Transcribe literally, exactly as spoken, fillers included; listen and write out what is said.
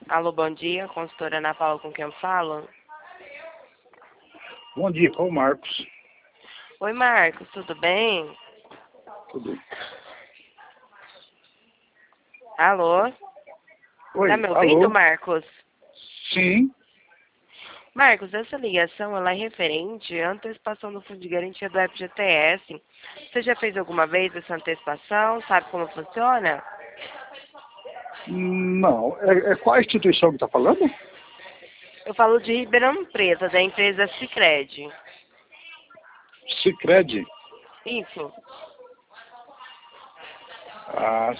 Alô, bom dia, consultora Ana Paula, com quem eu falo? Bom dia, qual o Marcos? Oi, Marcos, tudo bem? Tudo. Alô? Oi, Tá me ouvindo, alô? Marcos? Sim, Marcos, essa ligação ela é referente à antecipação do fundo de garantia do F G T S. Você já fez alguma vez essa antecipação? Sabe como funciona? não. É, é qual a instituição que está falando? Eu falo de Ribeirão Preto, da empresa Sicredi. Sicredi. Isso. Ah,